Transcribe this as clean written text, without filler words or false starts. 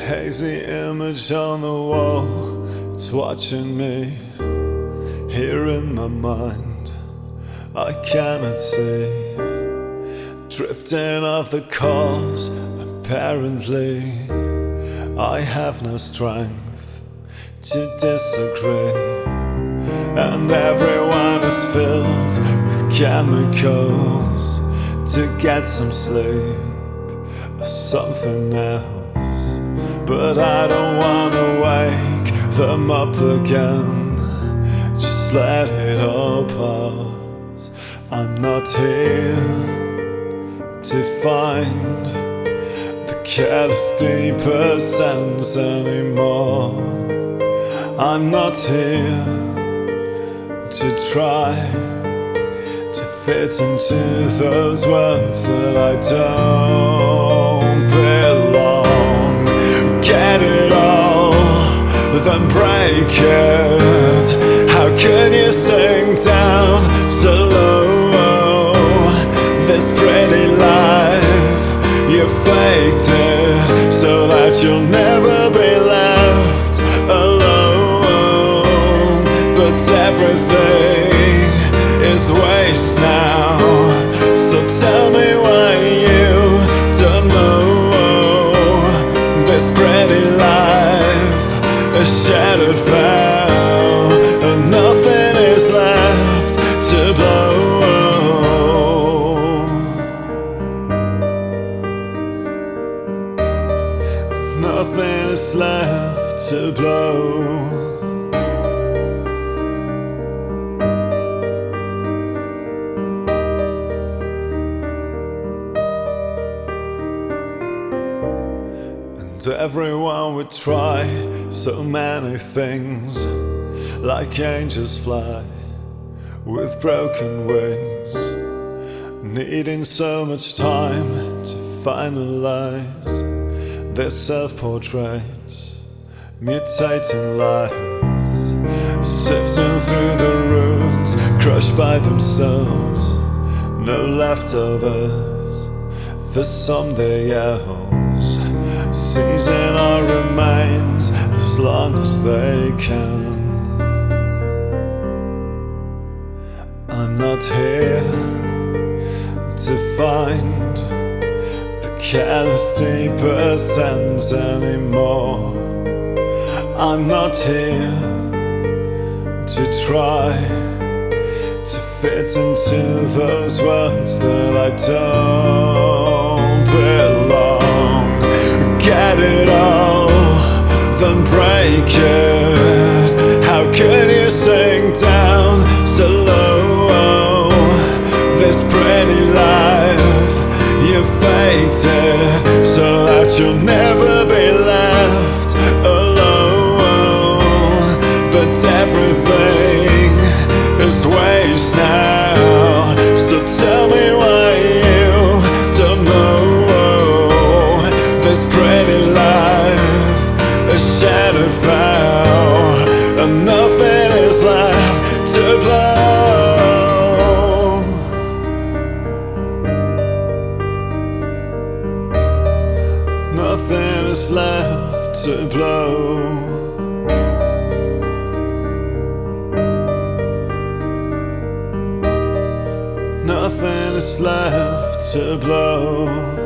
hazy image on the wall, it's watching me. Here in my mind, I cannot see. Drifting off the course, apparently I have no strength to disagree. And everyone is filled with chemicals to get some sleep or something else. But I don't wanna wake them up again. Just let it all pass. I'm not here to find the careless deeper sense anymore. I'm not here to try to fit into those words that I don't belong. Get it all, then break it. How can you sink down so low? This pretty life, you faked it so that you'll never be left alone. But everything is waste now, so tell me why you don't know. This pretty life, a shattered vow, and nothing is left to blow. Nothing is left to blow. And everyone would try so many things, like angels fly with broken wings, needing so much time to finalize their self-portraits, mutating lives, sifting through the ruins, crushed by themselves. No leftovers for someday else, seizing our remains as long as they can. I'm not here to find the careless deeper sense anymore. I'm not here to try to fit into those words that I don't belong. Get it all, then break it. How can you sink down so low? This pretty life, you faked it so that you'll never be left alone. But everything is waste now, so tell me why you don't know. This pretty life, a shattered vow, and nothing is left to blow. Nothing is left to blow. Nothing is left to blow.